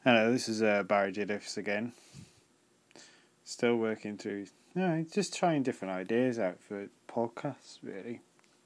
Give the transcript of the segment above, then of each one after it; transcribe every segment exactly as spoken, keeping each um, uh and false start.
Hello, this is uh, Barry Jiddiffs again. Still working through, no, just trying different ideas out for podcasts, really.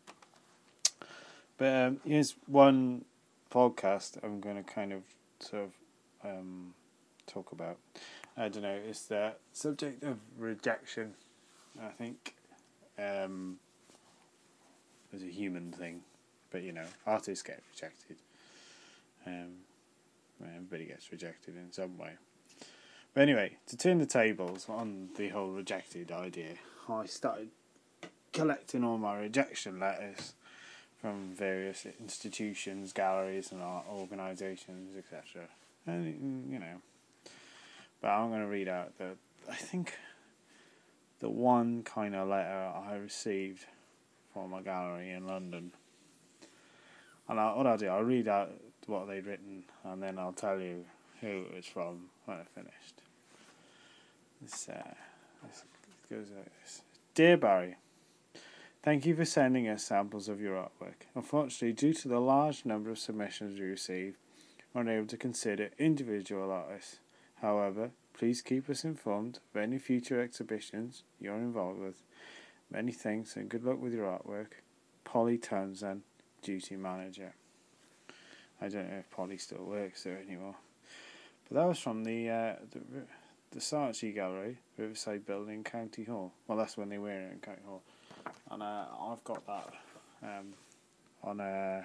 But um, here's one podcast I'm going to kind of sort of um, talk about. I don't know, it's the subject of rejection, I think. Um, as a human thing. But, you know, artists get rejected. Um, everybody gets rejected in some way. But anyway, to turn the tables on the whole rejected idea, I started collecting all my rejection letters from various institutions, galleries and art organisations, et cetera. And, you know, but I'm going to read out the, I think, the one kind of letter I received from a gallery in London. And I, what I'll do, I'll read out what they'd written and then I'll tell you who it was from when I finished. This, uh, this goes like this. Dear Barry, thank you for sending us samples of your artwork. Unfortunately, due to the large number of submissions we received, we're unable to consider individual artists. However, please keep us informed of any future exhibitions you're involved with. Many thanks and good luck with your artwork. Polly Townsend, Duty Manager. I don't know if Polly still works there anymore. But that was from the uh, the, the Saatchi Gallery, Riverside Building, County Hall. Well, that's when they were in County Hall. And uh, I've got that um, on a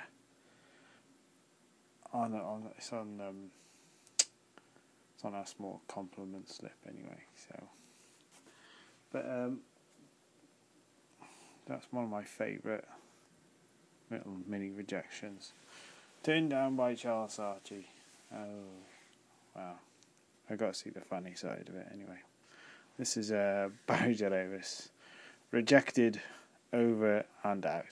on a, on it's on um, it's on a small compliment slip anyway. So, but um, that's one of my favourite little mini rejections. Turned down by Charles Saatchi. Oh, wow! I got to see the funny side of it anyway. This is uh, Barry Jiddiffs, rejected, over and out.